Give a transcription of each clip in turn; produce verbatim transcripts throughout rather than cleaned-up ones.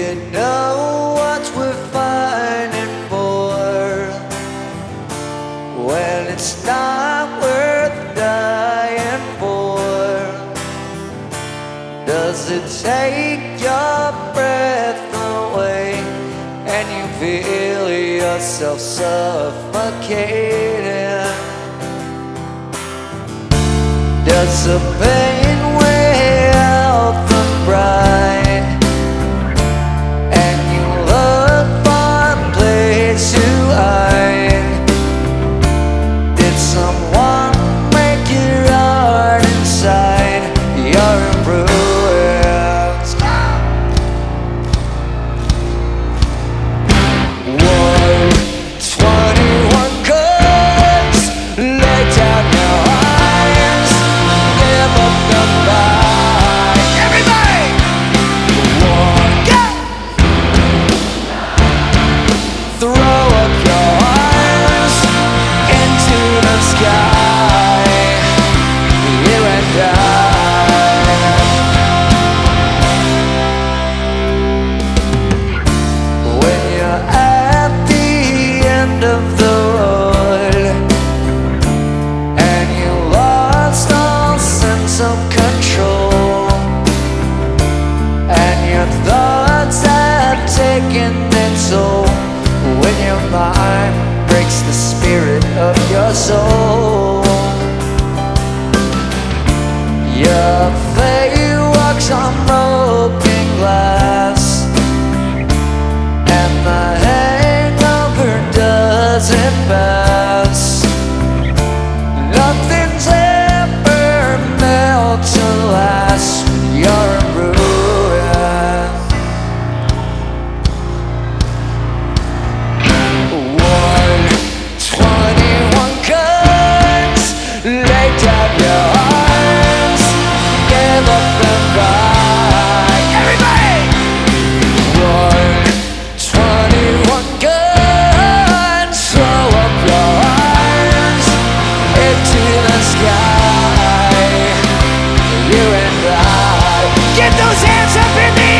we know what we're fighting for, when it's not worth dying for? Does it take your breath away and you feel yourself suffocating? Does the pain weigh out the pride and you look for a place to hide? Did someone make your heart inside? You're in ruins. One, twenty-one guns, lay down your arms, give up the fight. Everybody! One, go! Throw up your arms into the sky, you and I. When you're at the end of the road and you lost all sense of control, and your thoughts have taken their toll, when your mind breaks the spirit of your soul, your fate walks on broken glass, and the hangover doesn't pass. Nothing's ever meant to last. You're a ruin. One, twenty-one guns, lay down your arms, give up the fight. Everybody! One, twenty-one guns, throw up your arms into the sky, you and I. Get those hands up in the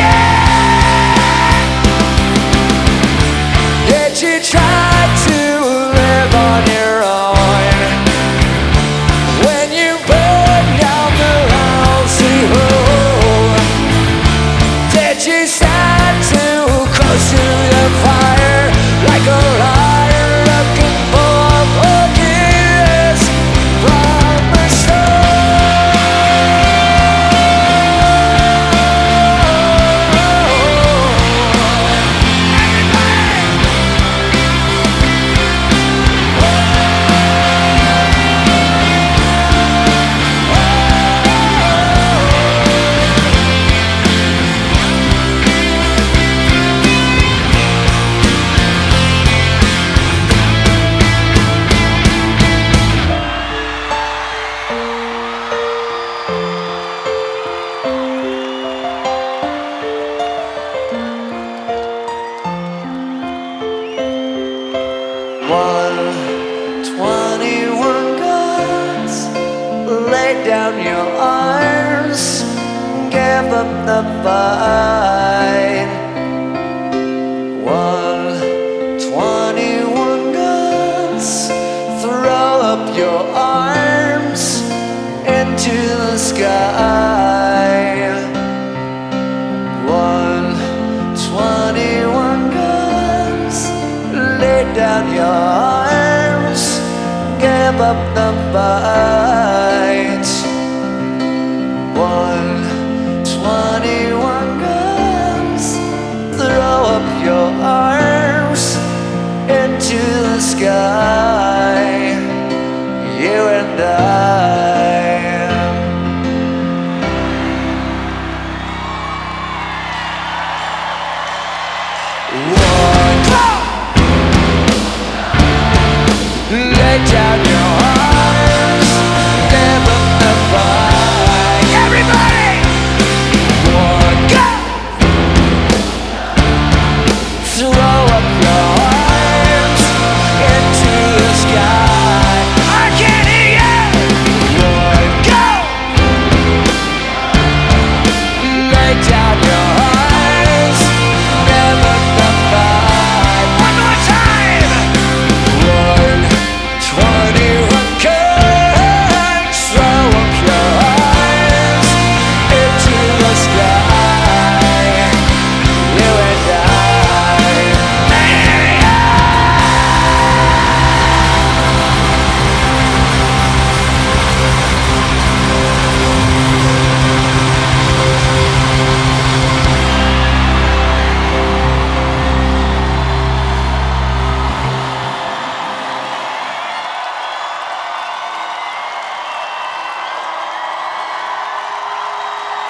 air! Did you try to live on your own when you burn down the house you own? Did you stand too close to the fire like a liar looking for forgiveness from the One, twenty-one guns, lay down your arms, give up the fight. One, twenty-one guns, throw up your arms into the sky. One, twenty-one guns, lay down your arms, give up the fight. One, twenty-one guns, throw up your arms into the sky, you and I. One, lay down